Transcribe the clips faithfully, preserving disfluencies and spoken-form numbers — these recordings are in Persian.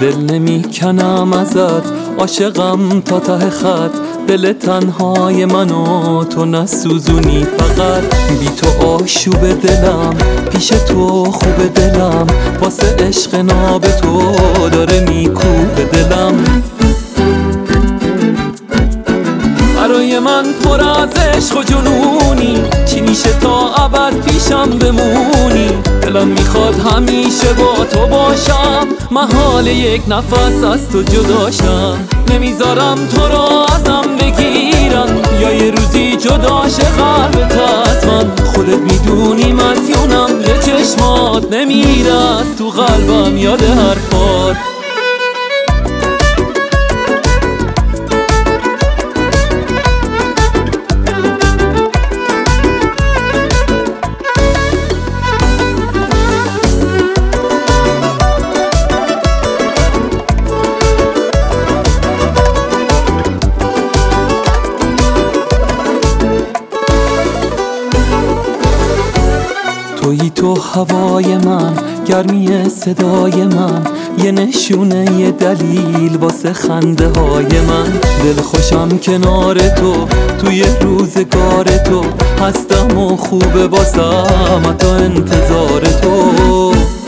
دل نمیکنم ازت، عاشقم تا ته خط، دل تنهای منو تو نسوزونی فقط. بی تو آشوب دلم، پیش تو خوب دلم، واسه عشق ناب تو داره میکوب دلم. برای من پر از عشق و جنونی، چی میشه تا ابد پیشم بمونی؟ دلم میخواد همیشه با تو باشم، محال یک نفس از تو جداشم. نمیذارم تو رو ازم بگیرن، یا یه روزی جدا شه قلبت از من. خودت میدونی مدیونم، یه چشمات نمیره از تو قلبم یاد حرفات. تویی تو هوای من، گرمی صدای من، یه نشونه یه دلیل واسه خنده های من. دل خوشم کنار تو، توی روزگار تو هستم و خوبه واسم تا انتظار تو.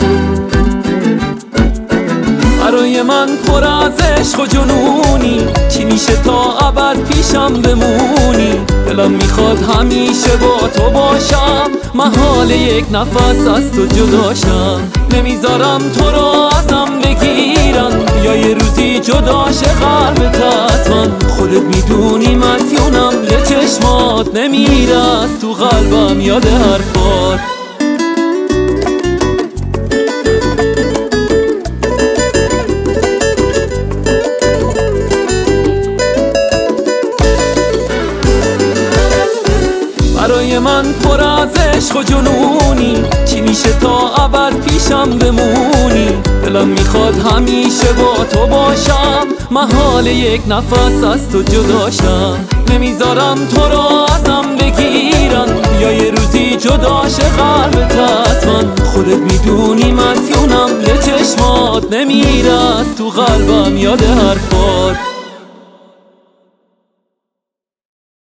برای من پر از عشق و جنونی، چی میشه تا ابد پیشم بمونی؟ دلم میخواد همیشه با تو باشم، محال یک نفس از تو جداشم. نمیذارم تو رو ازم بگیرن، یا یه روزی جدا شه قلبت از من. خودت میدونی مدیونم، یه چشمات نمیره از تو قلبم یاد حرفات. برای من پر از عشق و جنونی، چی میشه تا ابد پیشم بمونی؟ دلم میخواد همیشه با تو باشم، محال یک نفس از تو جداشم. نمیذارم تو رو ازم بگیرن، یا یه روزی جدا شه قلبت از من. خودت میدونی مدیونم، یه چشمات نمیره از تو قلبم یاد حرفات.